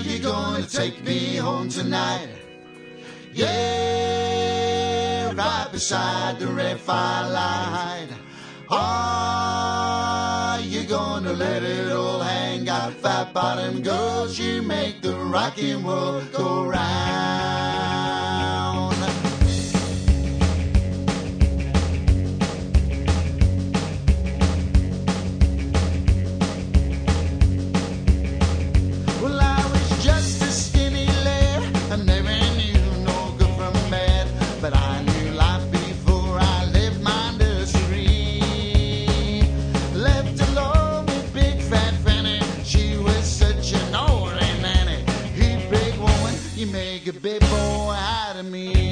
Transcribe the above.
you're gonna take me home tonight. Yeah, right beside the red firelight. Are you gonna let it all hang out? Fat bottom girls, you make the rocking world go round. Well, I was just a skinny lad, I never knew no good from bad, but I knew life before I left my nursery. Left alone with big fat Fanny, she was such an old nanny. Hey, big woman, you make a big boy out of me.